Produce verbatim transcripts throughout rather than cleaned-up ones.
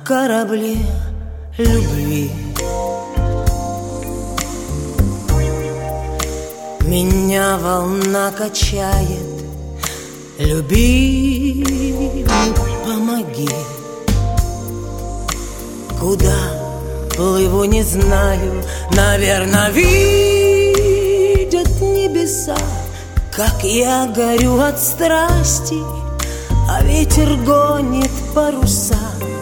корабле любви. Меня волна качает, любимый, помоги. Куда плыву, не знаю, наверно, видят небеса, как я горю от страсти, а ветер гонит паруса.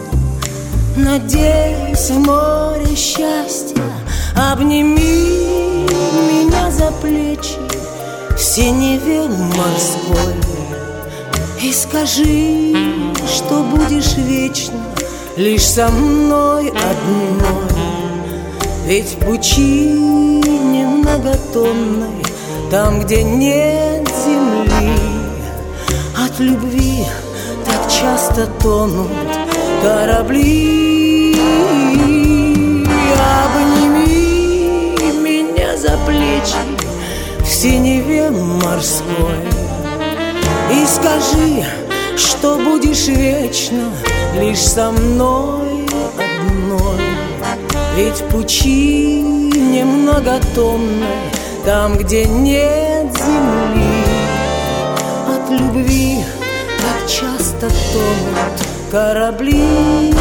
Надеюсь, в море счастья обними меня за плечи в синеве морской и скажи, что будешь вечно лишь со мной одной. Ведь в пучине многотонной, там, где нет земли, от любви так часто тонут корабли. Обними меня за плечи в синеве морской и скажи, что будешь вечно лишь со мной одной. Ведь в пучине многотонной, там, где нет земли, от любви так часто тонут корабли.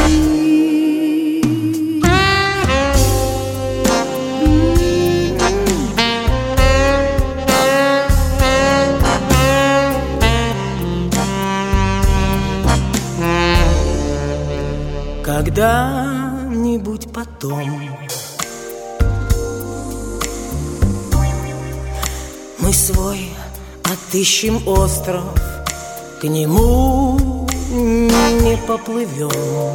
Когда-нибудь потом мы свой отыщем остров, к нему не поплывем,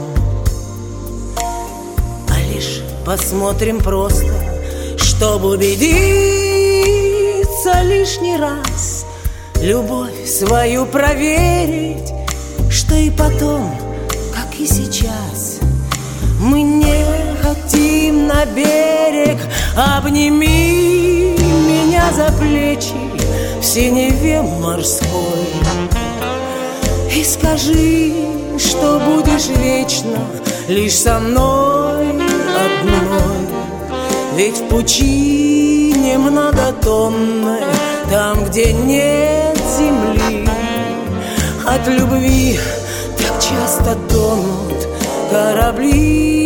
а лишь посмотрим просто, чтобы убедиться лишний раз, любовь свою проверить, что и потом, как и сейчас, мы не хотим на берег. Обними меня за плечи в синеве морской и скажи, что будешь вечно лишь со мной одной. Ведь в пучине многотонной, там, где нет земли, от любви так часто тонут корабли.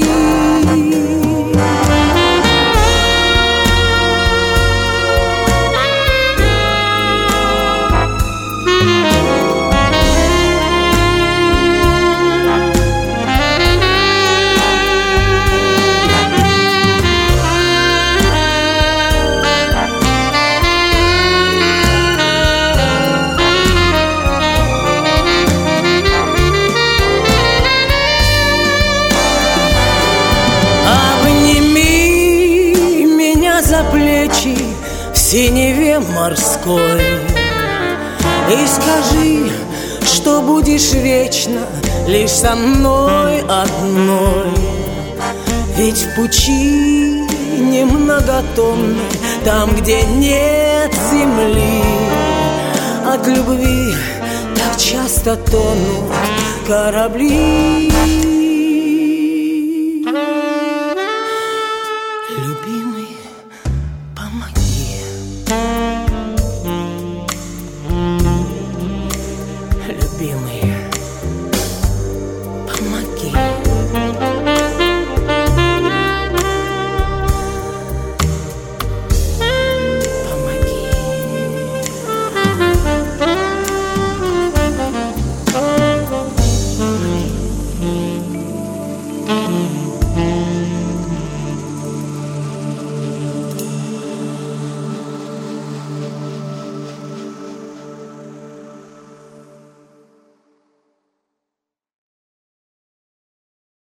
Плечи в синеве морской и скажи, что будешь вечно лишь со мной одной. Ведь в пучине многотонной, там, где нет земли, от любви так часто тонут корабли. Mm-hmm.